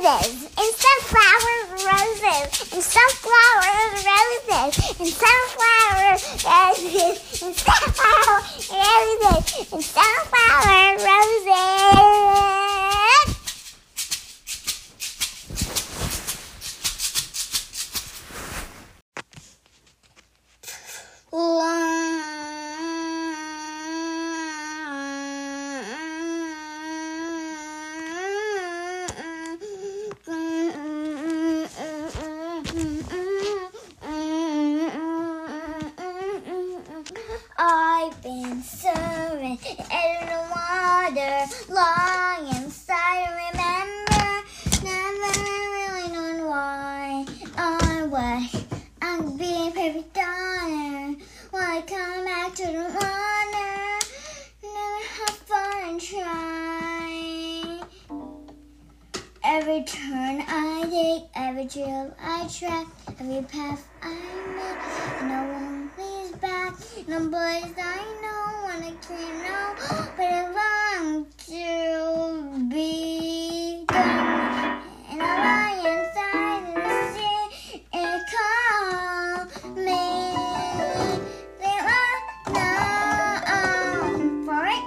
roses, and sunflower roses, and sunflower roses, and sunflower roses, and sunflower roses, and sunflower roses. I've been serving in the water long inside. Remember, never really known why I was. I'm being perfect daughter. When I come back to the water, never have fun and try. Every turn I take, every trail I track, every path I make, no one leads back. No boys I know wanna clean out, but I long to be done. And I lie inside the sea and call me. They want now for it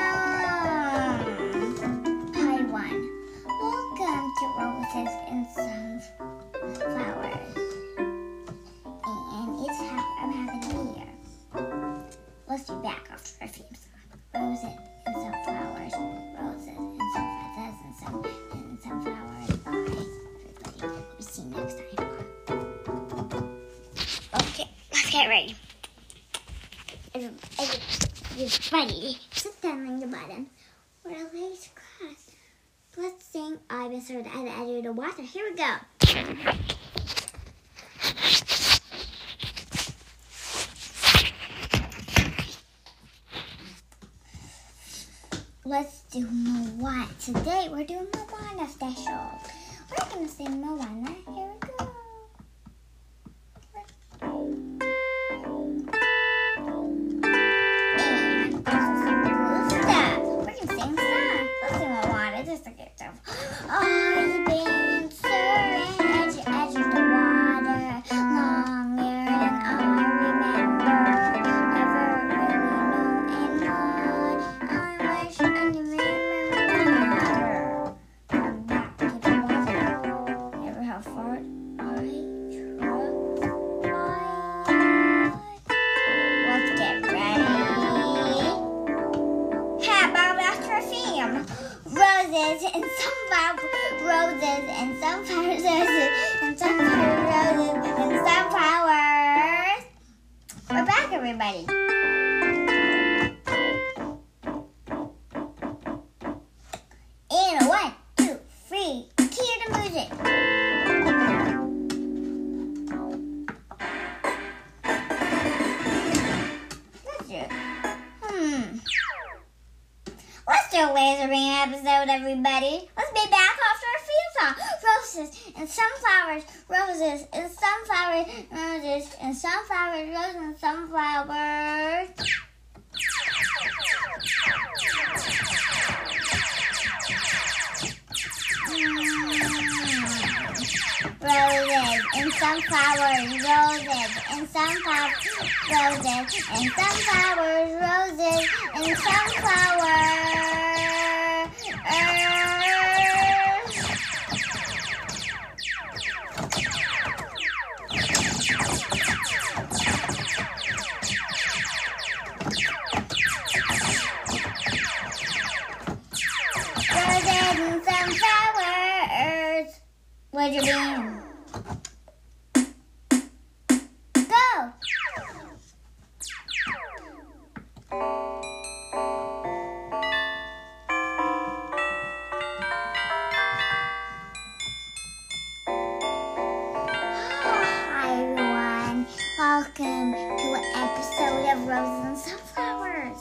gone. Part 1. Welcome to Roses and Sunflowers. And it's how I'm having a year. Let's be back after a few songs. Roses and sunflowers, roses and sunflowers, and sunflowers. Bye, everybody. We'll see you next time. Okay, let's get ready. Everybody, sit down on the bottom. We're a late class. Let's sing I've been served at the edge of the water. Here we go. Let's do Moana. Today we're doing Moana special. We're going to sing Moana. Here we go. And also some cool stuff. We're going to sing stuff. Let's do Moana just to get stuff. I've been serving edge of the water longer than I remember. Never really know and I wish I remember. Come back to the water. Never how far I tried. Let's get ready. How about after a film? Roses and sunflower roses and sunflower roses and sunflower roses and sunflowers. We're back, everybody. And 1, 2, 3, cue the music. Let's do it. Let's do a laser beam episode, everybody. Let's be back after a few songs. Roses and sunflowers, roses and sunflowers, roses and sunflowers, roses and sunflowers. Roses and sunflowers, roses and sunflowers, roses and sunflowers, roses and sunflowers. Roses and sunflowers. Where'd you be? Go! Hi everyone, welcome to an episode of Roses and Sunflowers.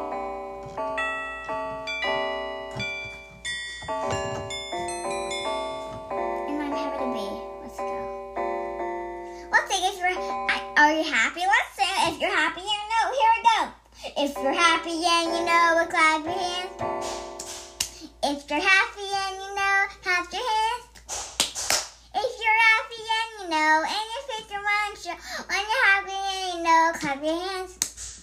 And I'm happy to be. Let's go. Let's sing if you're. Are you happy? Let's sing if you're happy. You know, here we go. If you're happy and you know, clap your hands. If you're happy and you know, clap your hands. clap your hands.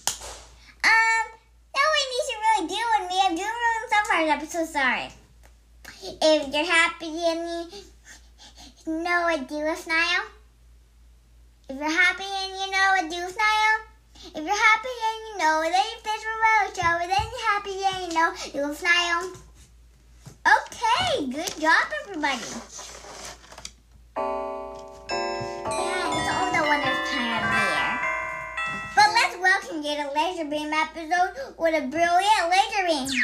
No one needs to really deal with me. I'm doing really so far. I'm so sorry. If you're happy and you know what, do a smile. If you're happy and you know what, do a smile. If you're happy and you know that you fish for road show, then you're happy and you know, do a smile. Okay, good job, everybody. Yeah, it's all the wonderful time of year. But let's welcome you to Laser Beam episode with a brilliant laser beam.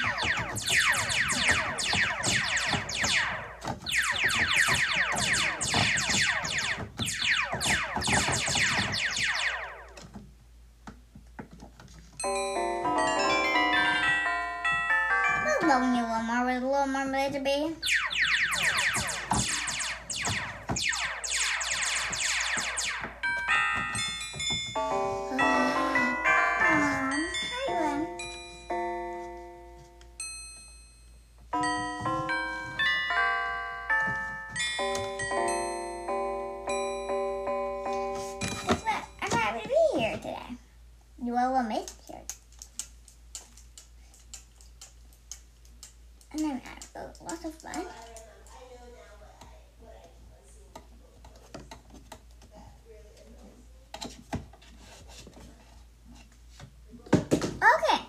We'll loan you a little more with a little more laser beam. You will miss here. And then I have lots of fun. Okay.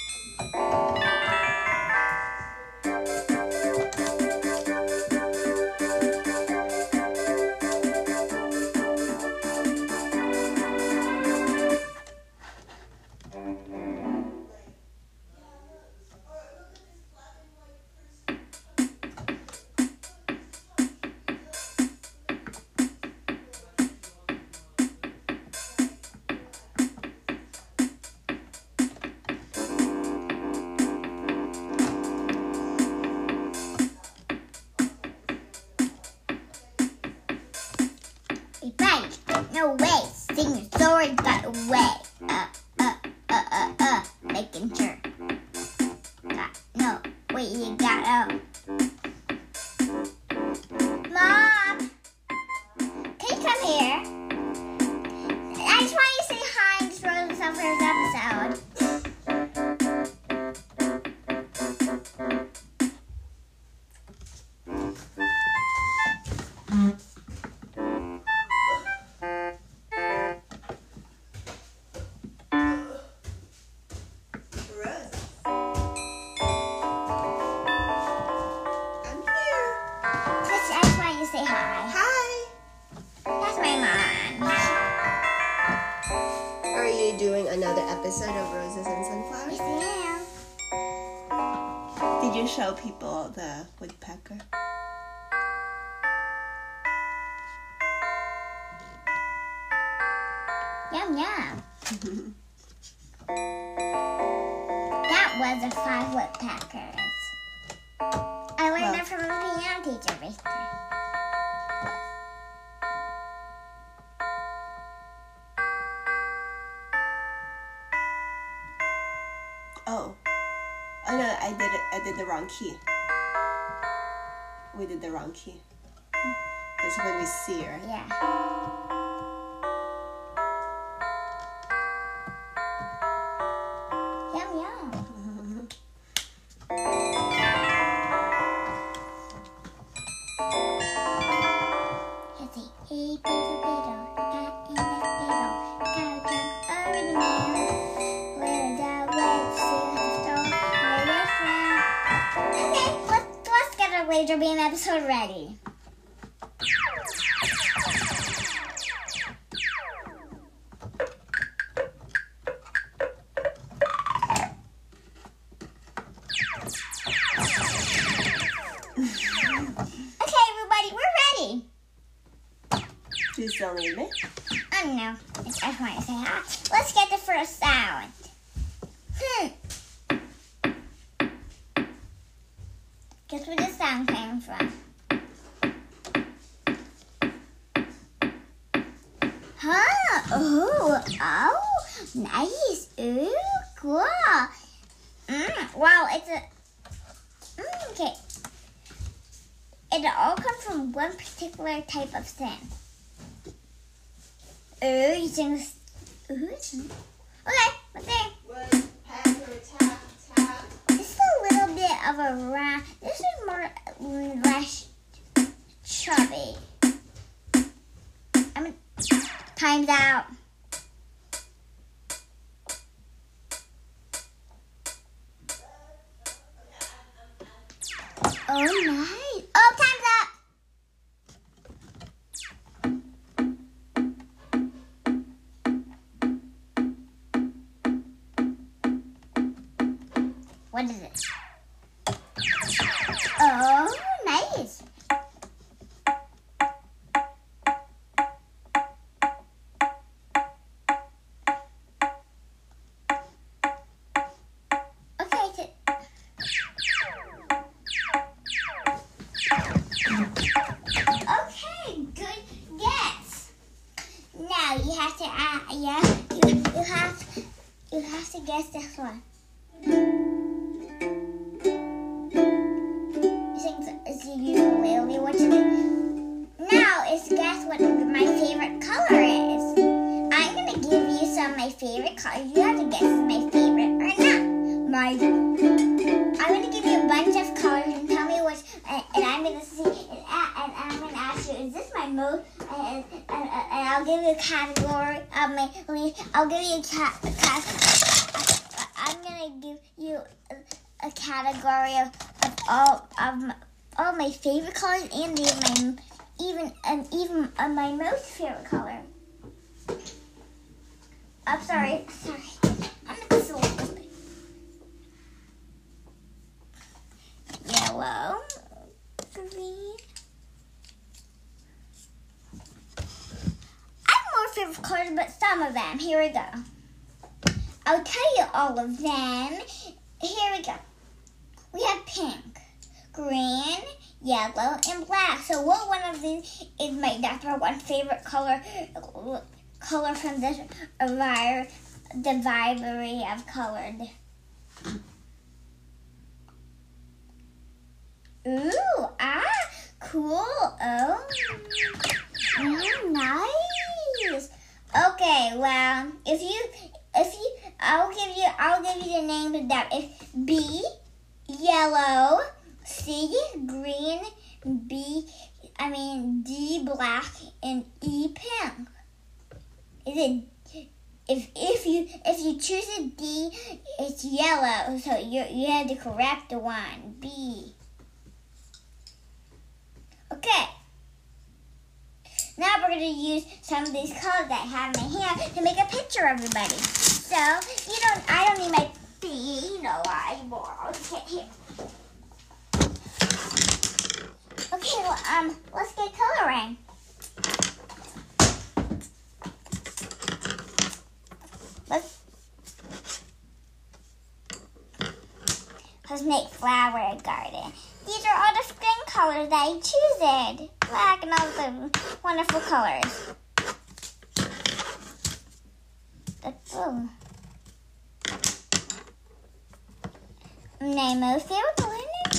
No way, singing story got away. Making sure. No, wait, you got out. Mom, can you come here? I just want you to say hi and just roll this up for this episode. Say hi. Hi. That's my mom. Are you doing another episode of Roses and Sunflowers? Yes, I Did you show people the woodpecker? am. Yum, yum. That was a 5 woodpeckers. I learned that from the piano teacher recently. Oh no, I did the wrong key. We did the wrong key. That's when we see, right? Yeah. Yum, yum. Let's see. Hey, biddle, biddle, got in the fiddle, gotta jump over the mill. Little dog, let's see what the store, let it fly. Okay, let's get our laser beam episode ready. Okay, everybody, we're ready. Do you still need me? I don't know. I just want to say hi. Let's get the first sound. Guess where the sound came from? Huh? Oh, nice. Ooh, cool. Wow, it's a... okay. It all comes from one particular type of sand. Ooh, you sing Okay, what's there? Was packer tap tap. This is a little bit of a round. This is more less chubby. Time's out. Oh, nice. Oh, time's up. What is it? Oh, nice. Okay, good guess. Now you have to you have to guess this one. Is the ukulele? What's it? Now it's guess what my favorite color is. I'm gonna give you some of my favorite colors. You have to guess my favorite or not. I'm gonna give you a bunch of colors and tell me which. And I'm gonna see. And I'm gonna ask you, is this my most? And I'll give you a category of my. I'll give you I'm gonna give you a category of all my favorite colors and even my most favorite color. I'm sorry. I'm gonna slow it. Yellow, green. I have more favorite colors, but some of them. Here we go. I'll tell you all of them. Here we go. We have pink, green, yellow, and black. So what one of these is my number one favorite color from this the library of colored? Ooh, cool. Oh, nice. Okay, well, I'll give you the names of them. If B, yellow, C, green, D, black, and E, pink. If you choose a D, it's yellow, so you have to correct the one. B. Okay. Now we're going to use some of these colors that I have in my hand to make a picture of everybody. So, I don't need my anymore. Okay, here. Okay, well, let's get coloring. Let's make flower garden. These are all the spring colors that I choose. Black and all the wonderful colors. Oh. My most favorite color.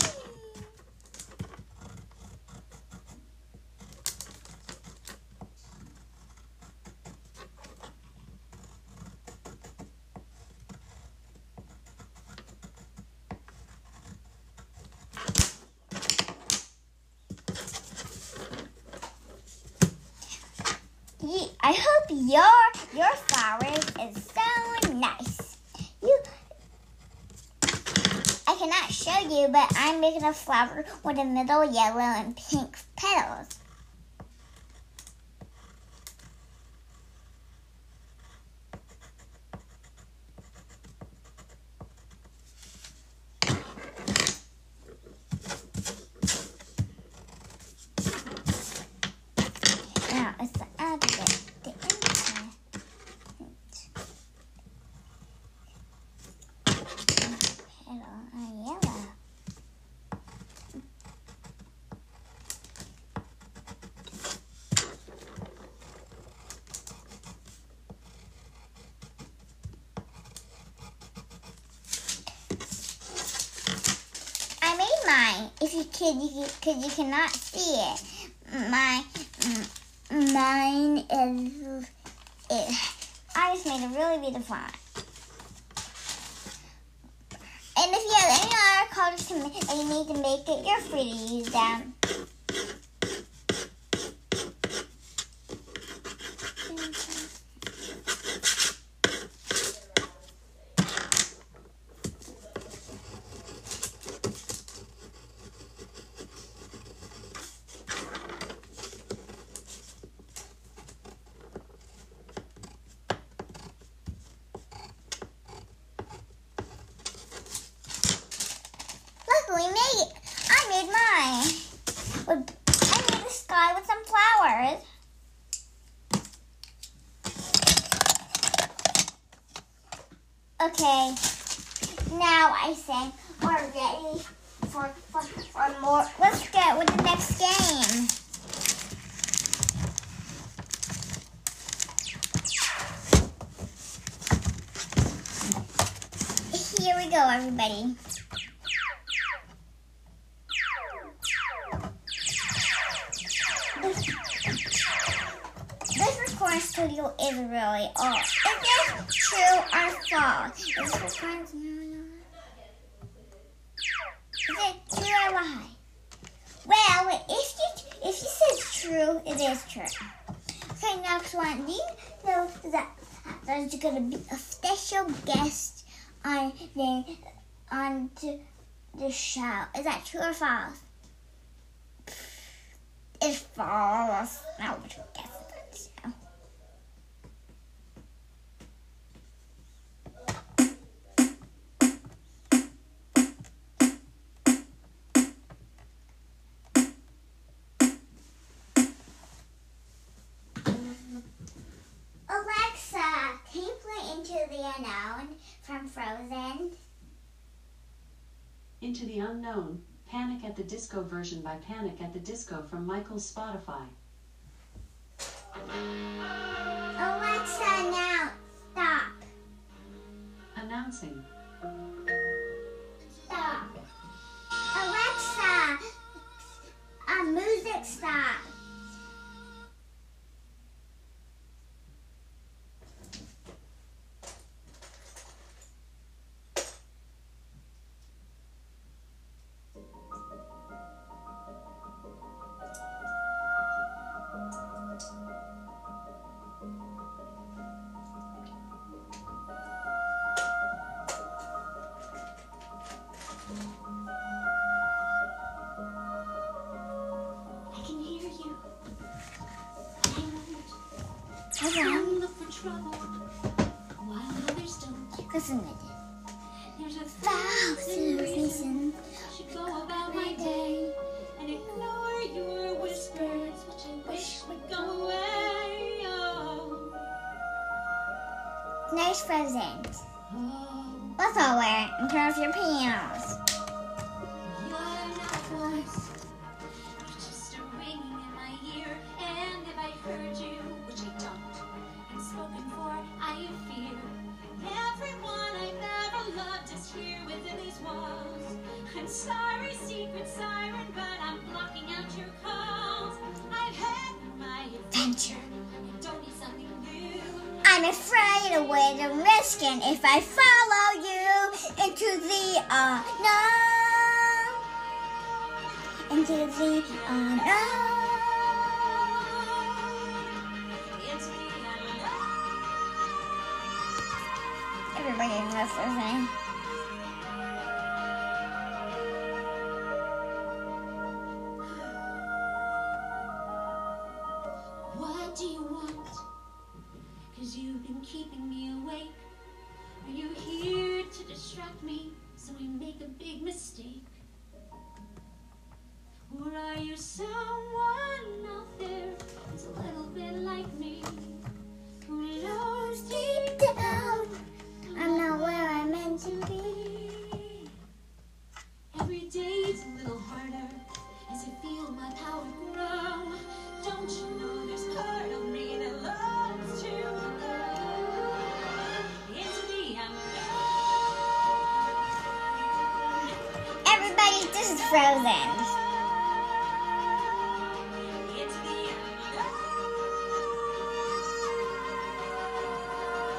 I hope your flowers is so nice. I cannot show you, but I'm making a flower with a middle yellow and pink petals. Now it's the other bit. Mine, if you cannot see it. Mine is I just made a really beautiful one. And if you have any other colors that you need to make it, you're free to use them. I made mine. I made the sky with some flowers. Okay, now I think we're ready for more. Let's get with the next game. Here we go, everybody. This recording studio is really old. Is this true or false? Is it true or lie? Well, if you say true, it is true. Okay, next one. Do you know that there's going to be a special guest on the show? Is that true or false? It's false. Nobody guesses that show. Alexa, can you play Into the Unknown from Frozen? Into the Unknown. Panic at the Disco version by Panic at the Disco from Michael's Spotify. Alexa, now stop. Announcing. Stop. Alexa, music stop. Listen to this. There's 1,000 reasons I should go about my day and ignore your whispers, which I wish would go away. Oh. Nice present. Oh. Let's all wear it and turn off your pianos. You're not a voice, you're just a ringing in my ear. And if I heard you, which I don't, and spoken for, I fear. Everyone I've ever loved is here within these walls. I'm sorry, secret siren, but I'm blocking out your calls. I've had my adventure, I don't need something new. I'm afraid of what I'm risking if I follow you into the unknown. Into the unknown. Everybody knows their name. What do you want? 'Cause you've been keeping me awake. Are you here to distract me so we make a big mistake? Or are you someone out there who's a little bit like me? Who knows deep down I'm not where I'm meant to be. every day's a little harder as I feel my power grow. Don't you know there's part of me that loves to go into the unknown. Everybody, this is Frozen. Into the unknown.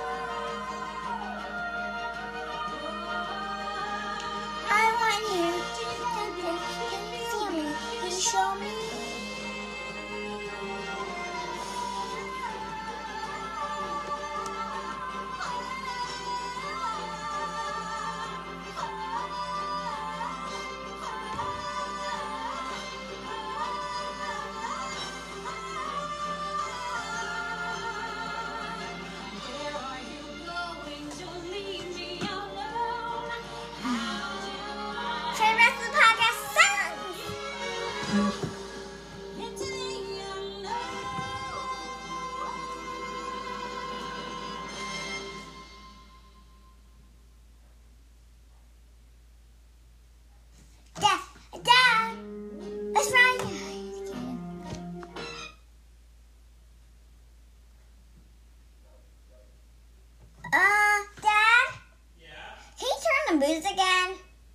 lose again?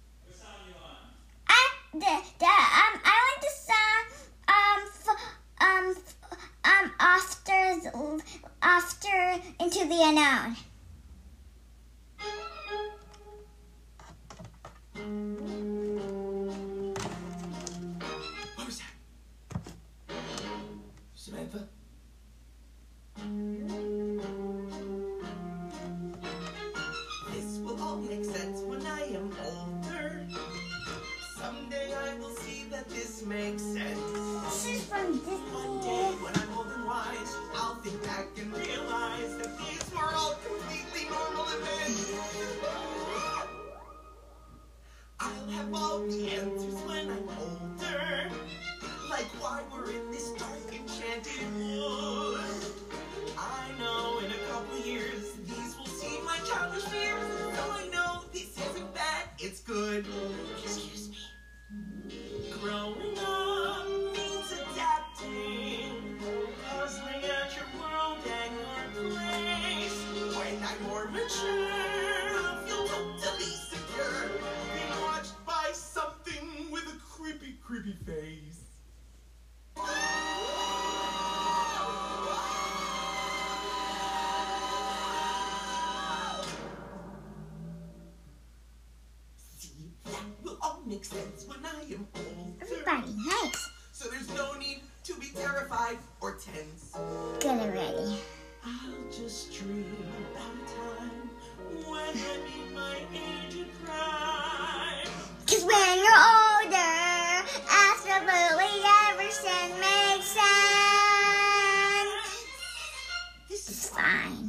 I want the song after Into the Unknown. What was that? Samantha? This will all make sense when I am older. Someday I will see that this makes sense. This is from One day Disney. when I'm old and wise, I'll think back and realize that these were all completely normal events. I'll have all the answers when I'm older. Like why we're in this dark enchanted wood. I know in a couple years these will seem like childish fears. So I know this isn't bad, it's good. Excuse me. Growing up means adapting, puzzling at your world and your place. When I'm more mature, I'll feel totally secure, being watched by something with a creepy, creepy face. See, that will all make sense when I am older. Everybody, nice. So there's no need to be terrified or tense. Get it ready. I'll just dream about a time when I'm in my aged prime. 'Cause when you're older, absolutely everything makes sense. This It's is fine.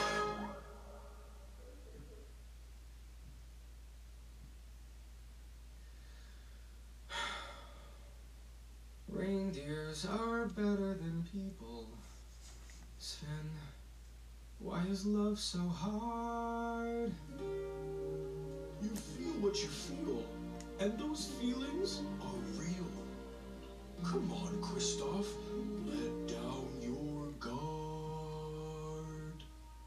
Reindeers are better than people. Sven, why is love so hard? You feel what you feel, and those feelings are real. Come on, Kristoff, let down your guard.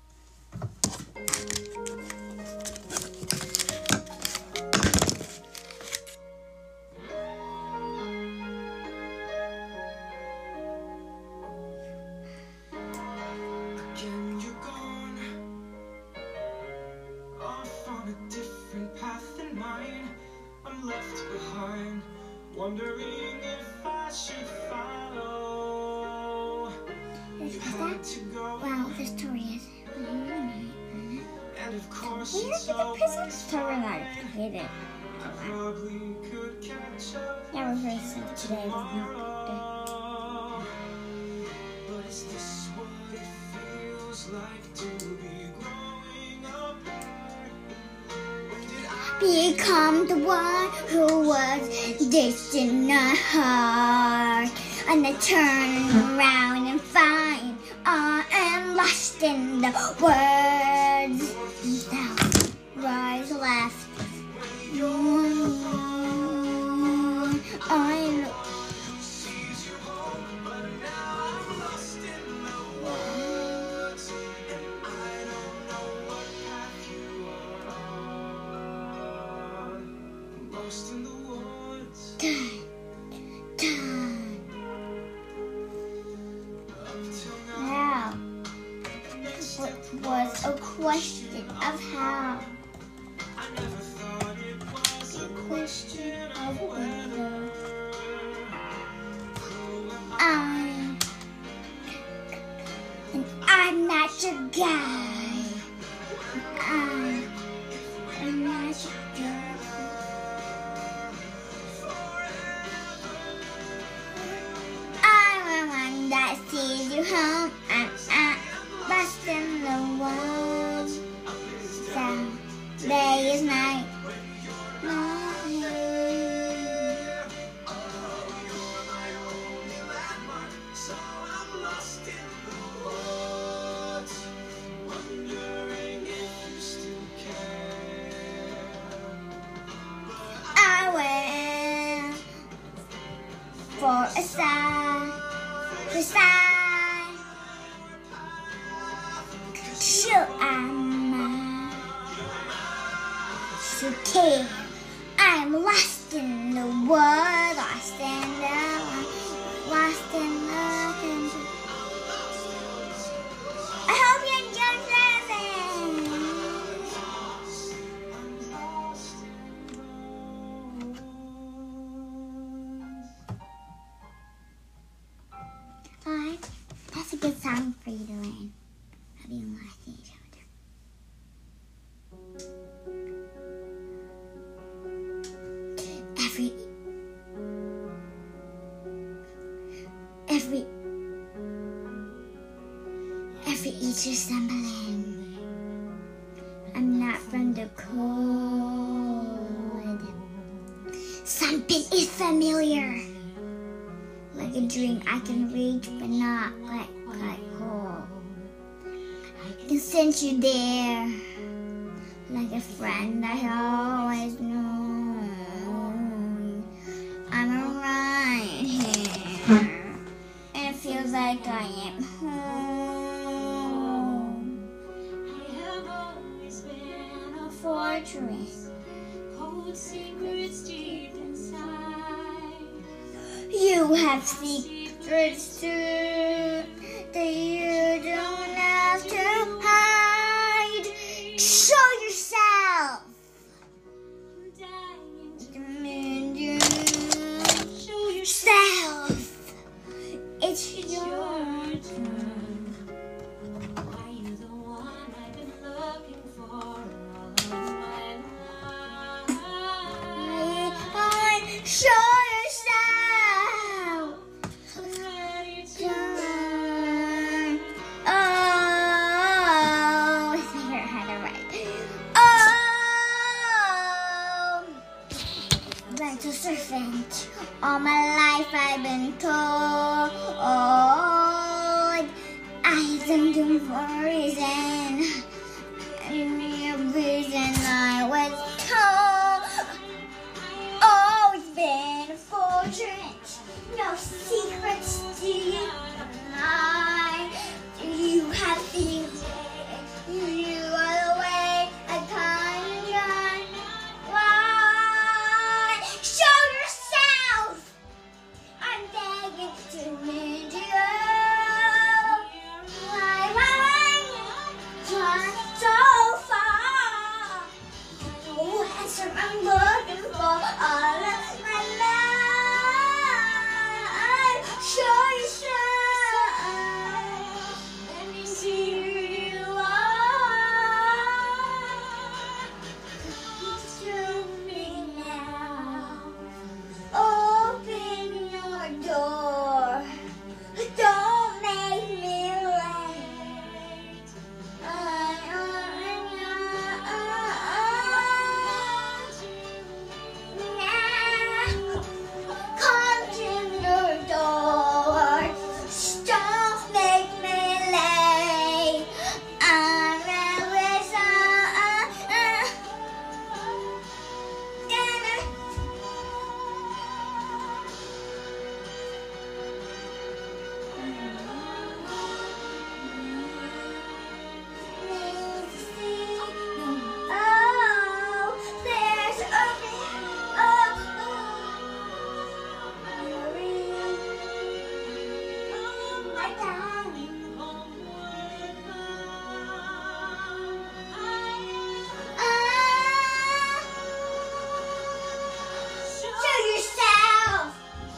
Again you're gone, off on a different path than mine. I'm left behind, wondering if I should follow. Is You that? had to go, Wow, the story is. and of course We it's look at the prison always story like fine. it. I probably could catch up Yeah, we're very sick today. tomorrow. But is this what it feels like to be growing apart? When did I Become the one who was distant heart. And I turn around and find I am lost in the words. Without rise left. I look. sees you home, but now I'm lost in the woods, and I don't know what path you are on. I'm lost in the woods. Dun, dun. Up till now, Now, next what step was a question of how? I never thought it was a Question question of whether. Who am I'm not your guy. I'm not your guy. I'm the one that sees you home. I'm lost in the world. Sound day is night. So I'm lost in the woods, wondering if you still care. I went for a sign, for sign. Sure, I'm mine. So lost and nothing. I hope you enjoyed lesson. Alright, that's a good song for you to learn. How do you like each other? Every each resembling. I'm not from the cold. Something is familiar. Like a dream I can reach but not quite hold. I can sense you there. Like a friend I always known. I'm right here. And it feels like I am home. I have always been a Fortress. hold secrets deep inside. You have secrets too that you don't have to hide. Show yourself. Dying to Demand you show yourself. yourself. It's It's your your turn. Are you the one I've been looking for all of my life? Show yourself. Ready to Turn. Oh, it's my favorite how to write. Oh, like a serpent. All my life I've been told. I've been doing for a reason. And the reason I was told. Always been a fortress. No secrets do you lie. You have things. You are the way I can't run. Why? Show yourself. I'm begging to meet you. Why? Gone so far. No answer I'm looking for all of my life. Show yourself. Let me see who you are. Come to me now. Open your door. Don't make me late. Come to your door. Don't make me late. I'm really Show yourself.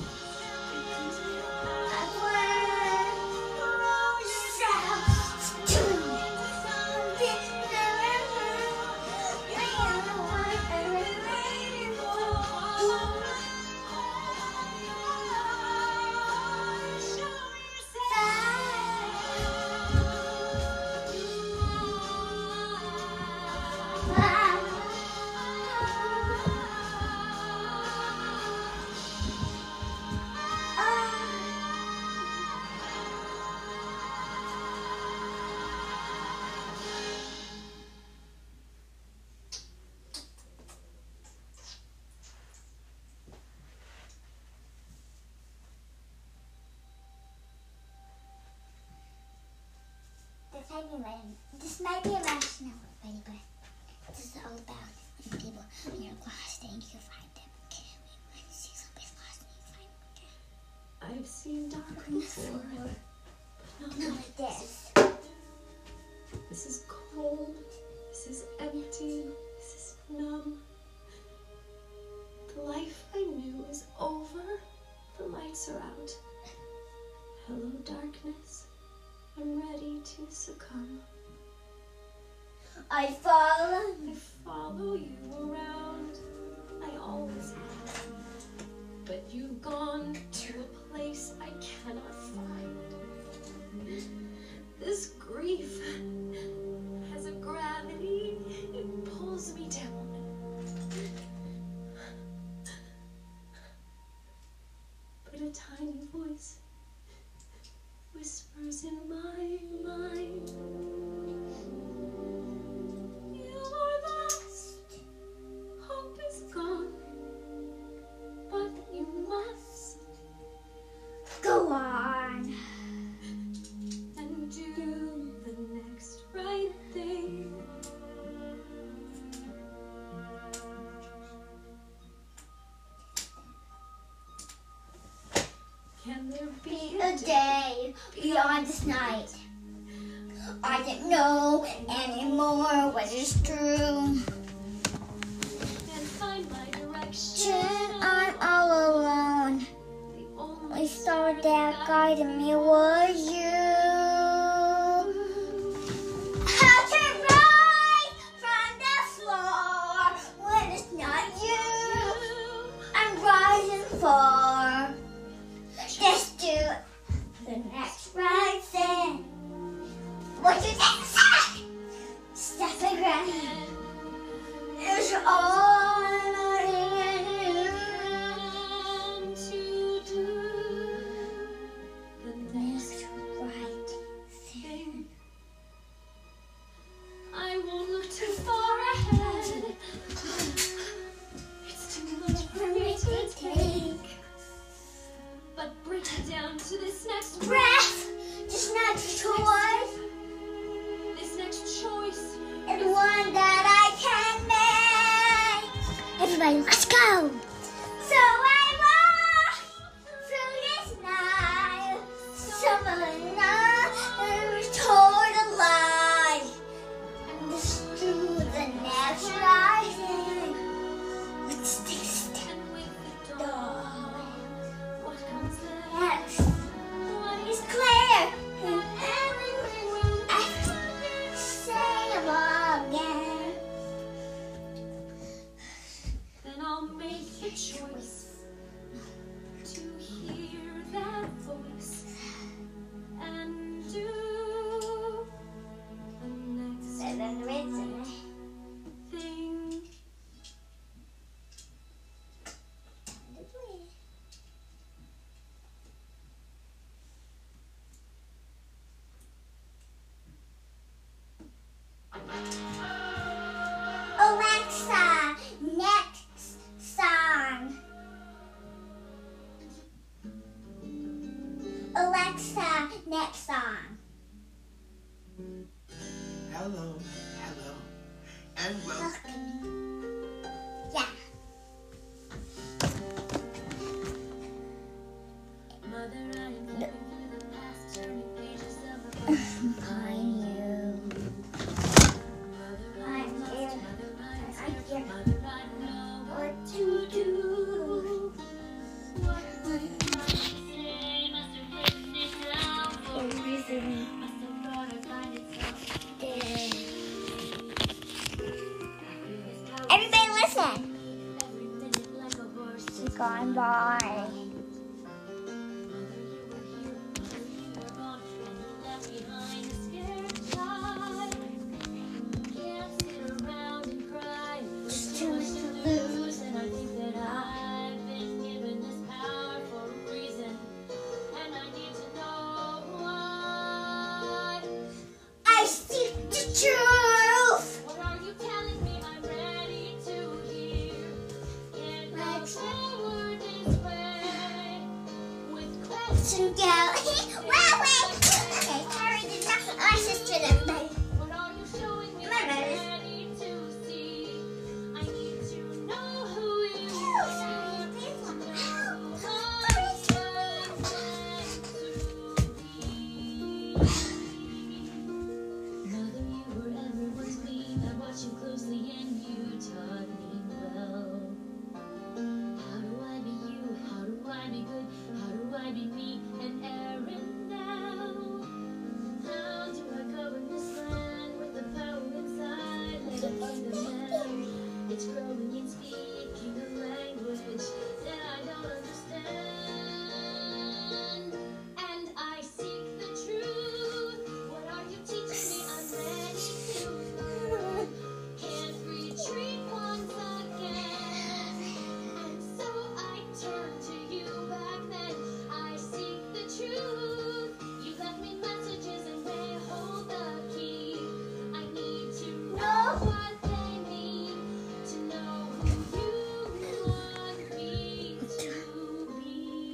This might be irrational, buddy, but this is all about when people when you're lost and you can find them. Okay, when you see somebody's lost and you find them. Okay. I I've seen dark before, but not like This. This is cold. This is empty. This is numb. The life I knew is over. The lights are out. Hello, darkness. I'm ready to succumb. I follow. I follow you around. I always have. But you've gone to a place I cannot find. This grief has a gravity. It pulls me down. But a tiny voice whispers in my mind. You're lost. Hope is gone. But you must Go on. and do the next right thing. Can there be A day beyond this night. I didn't know anymore what is true. and find my direction? I'm all alone. The The only star that guided me was you. How to rise from the floor when it's not you. I'm rising for just do the next right thing. What you think? Step again. It's all I am to do the next right. thing. I won't look too far ahead. It's too much for me to take. But break it down to this next Breath, just not a choice, this next choice. and one that I can make. Everybody, let's go. So I walk through this night. Some of the night was told a lie. And this through the next rising. Let's taste it. And with the dawn, what comes next? Next What is is clear. that everything will I say again. then I'll make the choice to hear that voice and do the next And then written. thing. Alexa, next song. Alexa, next song. Hello, hello, and welcome. Yeah. Mother, I am flipping through the past, turning pages of a book. Behind you. Mother, I I'm am lost. here. Mother, I am I'm scared. here. Mother, I don't know What to do? what I say. Must have written it down for a reason. Must have thought I'd find it someday. Everybody listen. Every minute like a horse It's gone by. Mother, you were here. Mother, you were gone. And you left behind a scared child. Can't sit around and cry. There's too much to lose. And I think that I've been given this power for a reason. And I need to know why. I seek the truth. What are you telling me? I'm ready to hear. Can't go forward this Mother, you were everyone's queen. I watched you closely and you taught me well. How do I be you? How do I be good? How do I be me and Aaron now? How do I govern this land with the power inside? Let it fundament. It's growing and speaking a language that I don't understand. And I seek the truth. What are you teaching me? I'm ready to learn. Can't retreat once again. And so I turn to you back then. I seek the truth. You left me messages and they hold the key. I need to know what they mean. To know who you want me to be.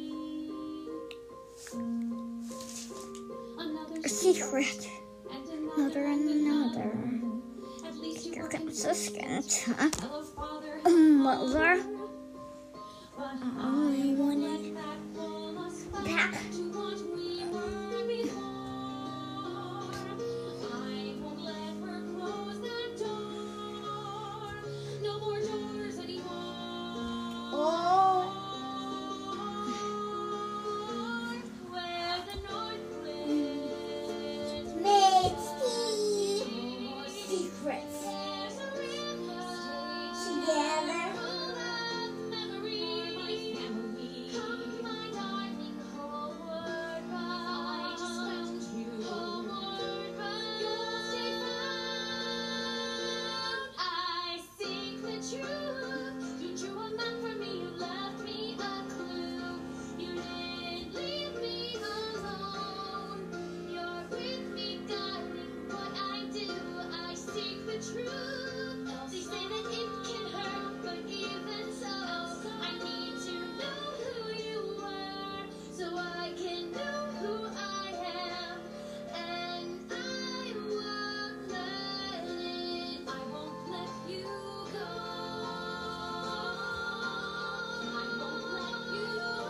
Another A secret. and Another and another. At least you Here were comes the sketch. Hello, Father. Mother. But I wanted that pull us back back. to what we were before. I won't let her close that door. No more doors anymore. Oh, Where the north wind makes the secrets there's a river together. full of memories. Come, my darling, homeward bound. I just found you. Homeward bound. You'll stay found. I seek the truth. You drew a map for me. You left me a clue. You didn't leave me alone. You're with me, darling. What I do, I seek the truth. They say that it can hurt, but even so, I need to know who you were, so I can know who I am, and I won't let you go. I won't let you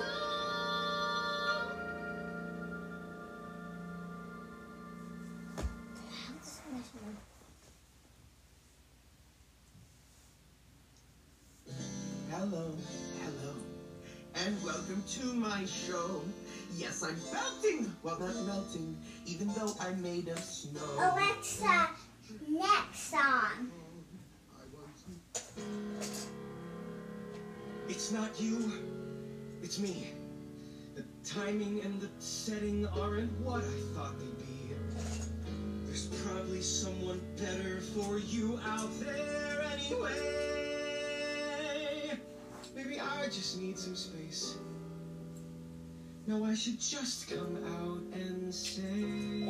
Hello, hello, and welcome to my show. Yes, I'm belting, well not melting, even though I'm made of snow. Alexa, next song. It's not you, it's me. The timing and the setting aren't what I thought they'd be. There's probably someone better for you out there anyway. Maybe I just need some space. No, I should just come out and say,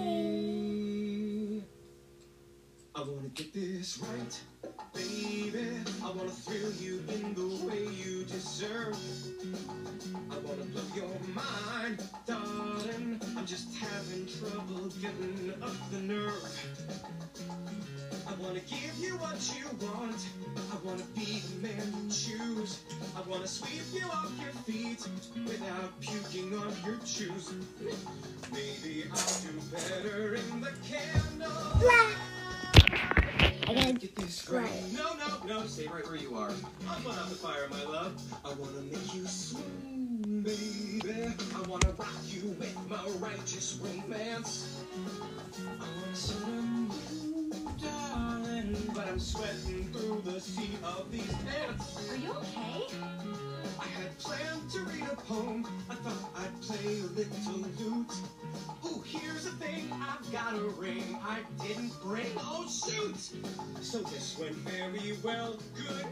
I wanna get this right, baby. I wanna thrill you in the way you deserve. I wanna blow your mind, darling. I'm just having trouble getting up the nerve. I wanna give you what you want. I wanna be the man you choose. I wanna sweep you off your feet without puking on your shoes. Maybe I'll do better in the candle. Black. I gotta Get this right. right. No, stay right where you are. I'll put out the fire, my love. I wanna make you swoon, baby. I wanna rock you with my righteous romance. I wanna settle you, darling, but I'm sweating through the sea of these pants. Are you okay? I had planned to read a poem. I thought I'd play a little lute. Ooh, here's the thing, I've got a ring I didn't bring. Oh, shoot! So this went very well. Good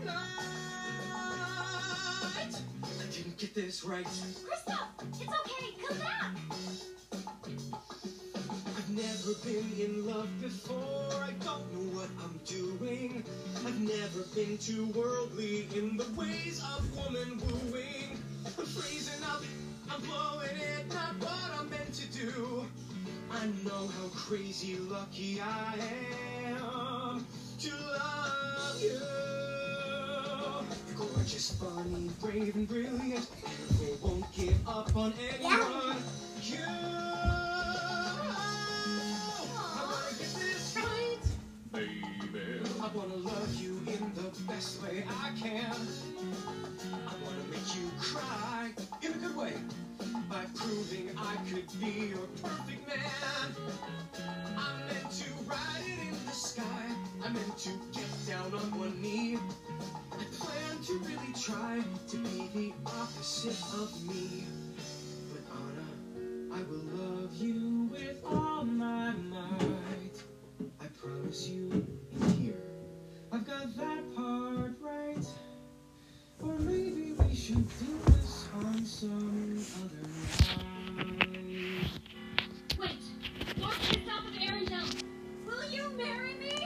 night. I didn't get this right. Kristoff, it's okay. Come back. I've never been in love before. I don't know what I'm doing. I've never been too worldly in the ways of woman wooing. I'm freezing up, I'm blowing it, not what I'm meant to do. I know how crazy lucky I am to love you. You're gorgeous, funny, brave, and brilliant. We won't give up on anyone. You best way I can. I wanna make you cry in a good way by proving I could be your perfect man. I'm meant to ride it in the sky. I'm meant to get down on one knee. I plan to really try to be the opposite of me. But Anna, I will love you with all my might. I promise you in here, I've got that part right. Or maybe we should do this on some other night. Wait, walk to the south of Arendelle. Will you marry me?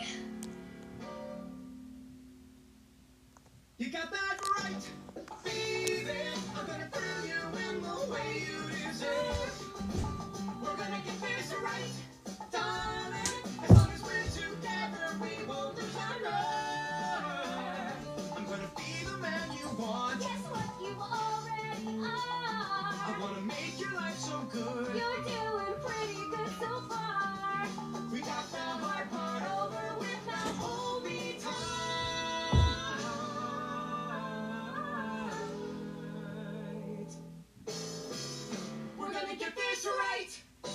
You got that right, baby. I'm gonna burn you in the way you deserve. We're gonna get this right, darling. As long as we're together, we won't lose our love. I'm gonna be the man you want. Guess what? You already I are. wanna make your life so good. You're doing pretty good so far. We got the hard part over with now. Hold me tight. We're gonna get this right.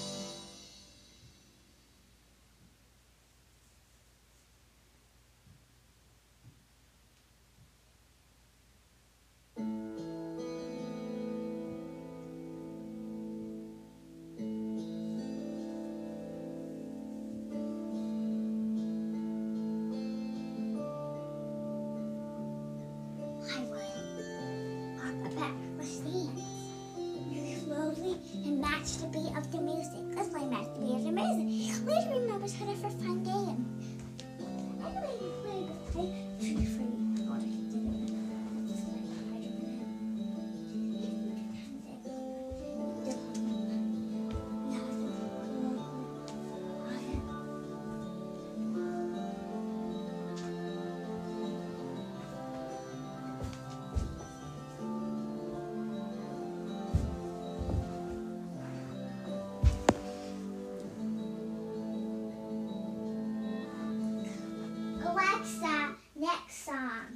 I will walk back the stairs slowly and match the beat of the music. Let's play match the beat of the music. Please remember to have a fun game. I'm going to play the Free Free. I'm going to do it. Alexa, next song.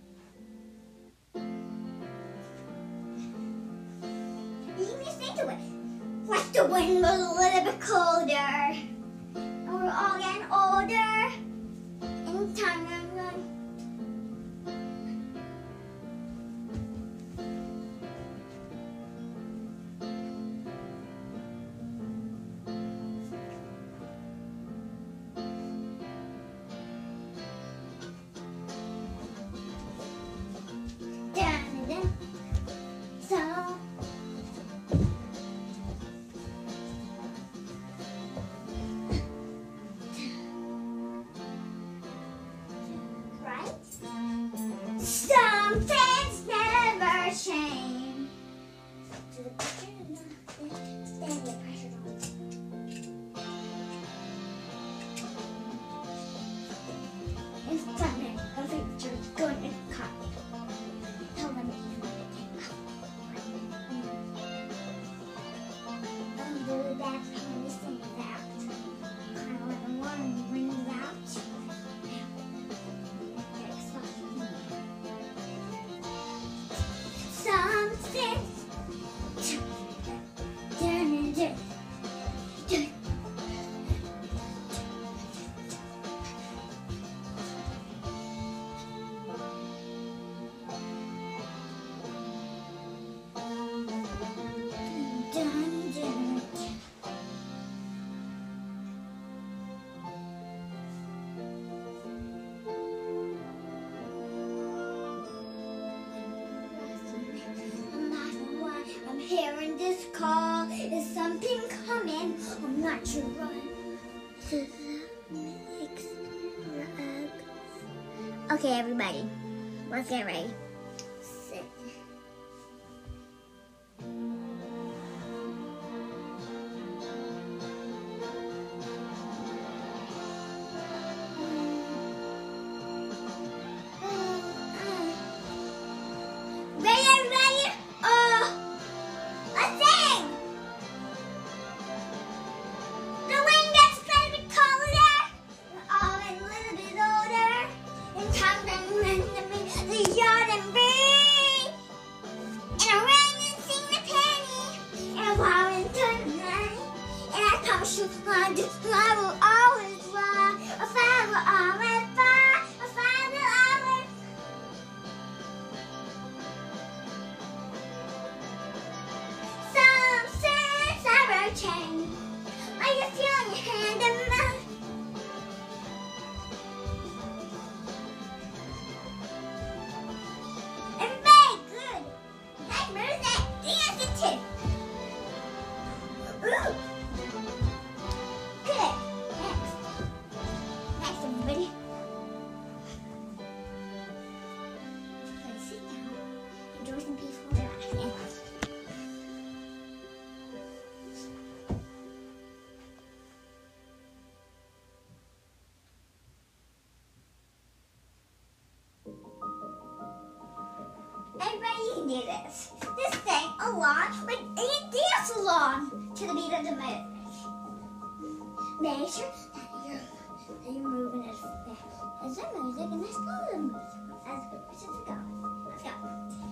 You can just think of it. Like the wind was a little bit colder. And we're all getting older. And time to run. Dun, dun. So right? Some things never change. To the pressure, stand the pressure on. It's coming, the future's gonna come. Tell them you know it can come. Don't do that, when you sing it out. Kind of let the one bring it out. Something. Dun, dun, dun. Dun, dun. No matter what, I'm hearing this call. Is something coming? I'm not sure what. To the next vlog. Okay, everybody, let's get ready. Sit. Ready, everybody? Let's sing! The wind gets a bit colder, we're all a little bit older, and time to run the should I do? I will always fly. A fly will always fly. A fly will always. Some sense ever change. Like you feel in your hand and mouth. Everybody good. Nice music. Dancing too. Ooh. Good. Next, everybody. Let's sit down. Enjoy some peaceful relaxing. Everybody, you can do this. Just sing along, like, and dance along to the beat of the music. Make sure that you're moving as fast as the music and as slow as the music. Let's just go. Let's go.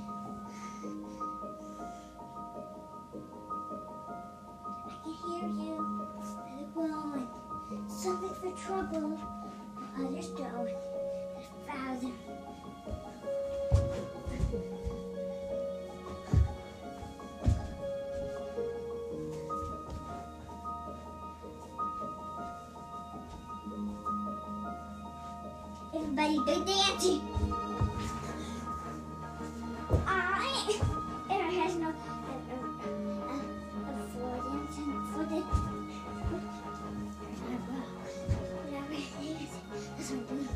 I can hear you. Let it going. Some look for trouble, others don't. There's a thousand. Everybody do dancing. Aaron has no floor dancing for the whatever it is. That's what I'm doing.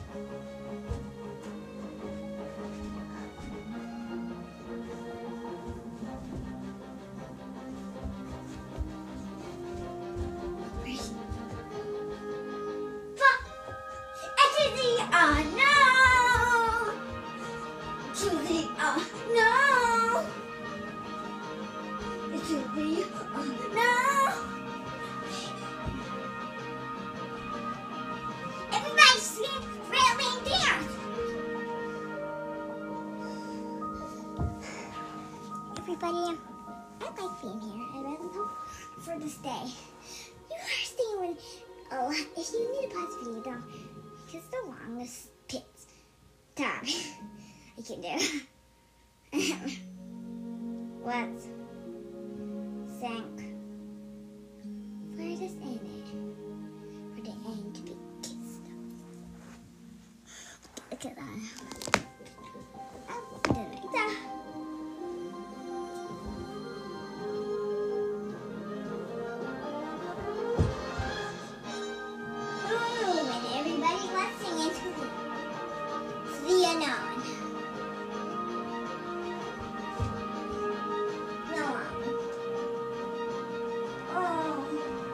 No! To the no! To the no! Everybody sing really dance! Everybody, I like being here. I really hope for this day. You are staying when, if you need to pause the video down, it's the longest time I can do. Let's thank for this ending, for the end to be kissed. Look at that. The unknown. No one. Oh.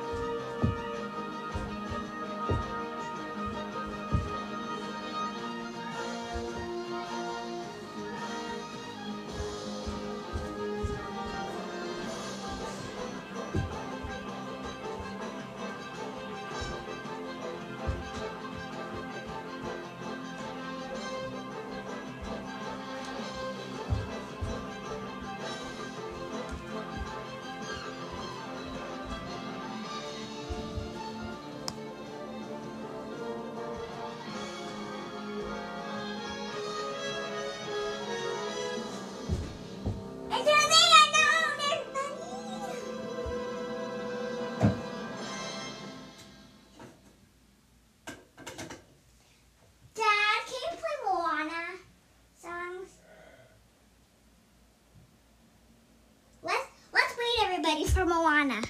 Everybody for Moana.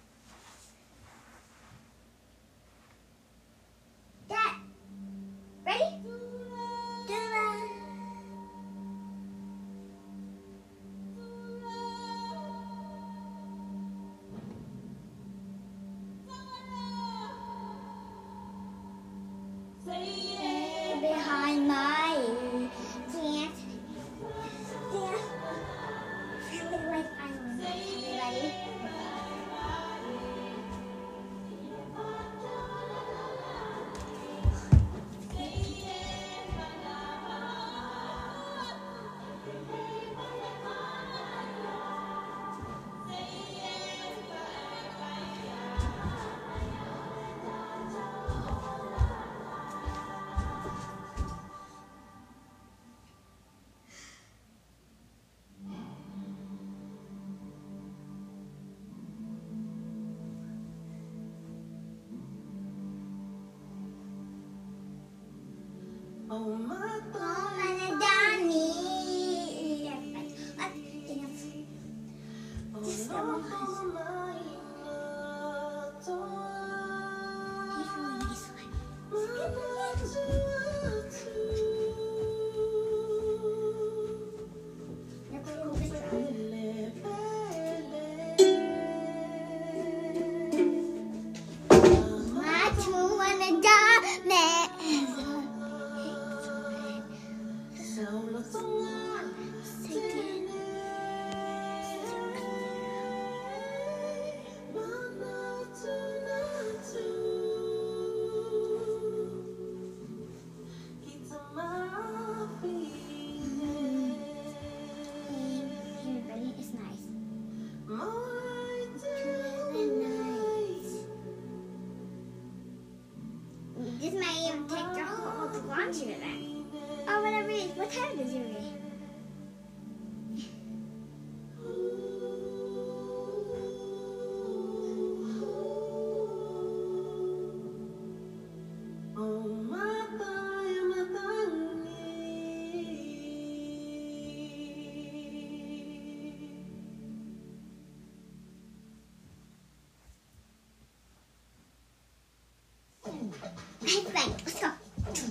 Dad, ready? Behind my ear, dance, dance, really like island. Everybody. Oh my God. and Danny. Just go on. He's really nice It's nice. This might even take the whole to launch it then. Oh, whatever it is. What time is it already? Bang, let's go.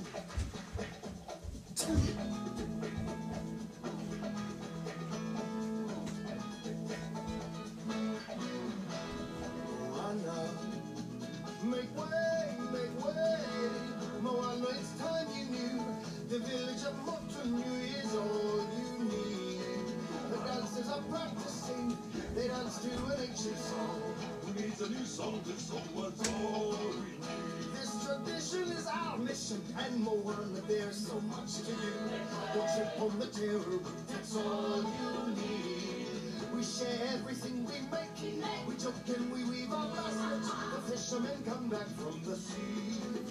Make way, Moana, it's time you knew. The village of Motunui is all you need. The dancers are practicing, they dance to an ancient song. Who needs a new song? This song was all we need. This tradition is our mission, and Moana, there's so much to do. Don't trip on the terror, that's all you need. We share everything we make. We joke and we weave our baskets. The fishermen come back from the sea.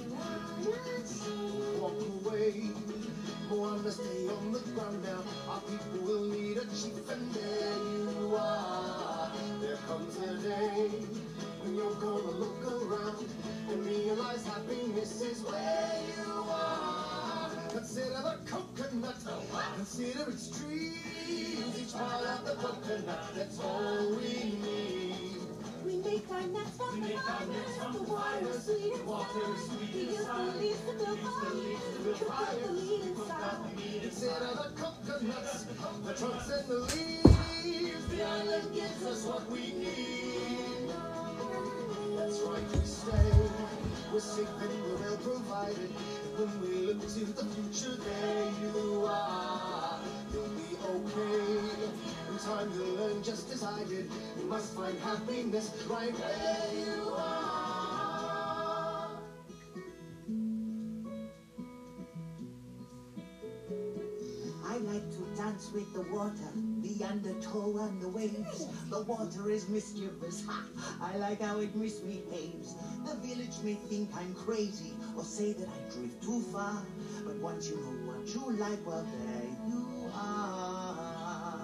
Walk away, Moana, stay on the ground now. Our people will need a chief, and there you are. There comes a day when you're gonna look around and realize happiness is where you are. Consider the coconut, consider its trees. Each part of the coconut, that's all we need. We make our nets from the water is sweet inside. We use the leaves to build fires. Cook up the meat inside. Consider the coconuts, the trunks and the leaves. The island gives us what we need. That's right, we stay. We're safe and we're well provided. When we look to the future, there you are. You'll be okay. In time you'll learn just as I did. You must find happiness right where you are. I like to dance with the water, the undertow and the waves. The water is mischievous, ha! I like how it misbehaves. The village may think I'm crazy or say that I drift too far. But once you know what you like, well, there you are.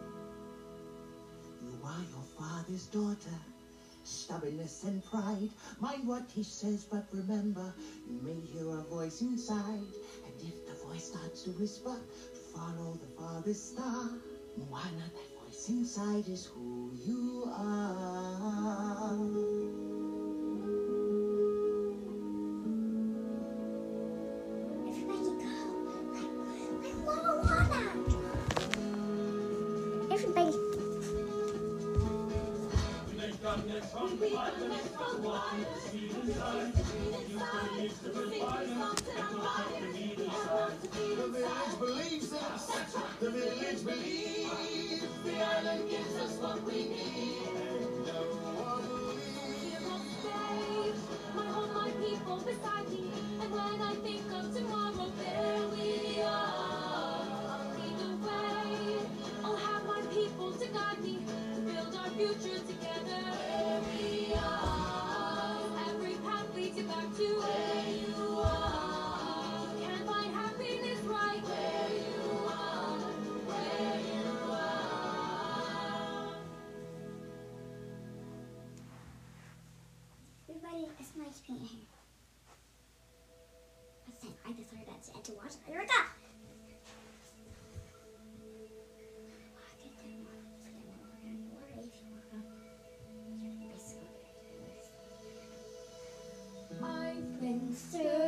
You are your father's daughter. Stubbornness and pride. Mind what he says, but remember, you may hear a voice inside. And if the voice starts to whisper, follow the father's star. Moana, that voice inside is who you are. Everybody go. I love Moana. Everybody. The village believes in us. The village believes. The island gives us what we need. And no one leaves. My home, my people beside me. And when I think of tomorrow, there we are. I'll lead the way. I'll have my people to guide me, to build our future together. There we are. Every path leads you back to where you are. You can find happiness right where you are. Where you are. Everybody, it's nice being here. What's that? and I decided to watch it. Here we go. I've been through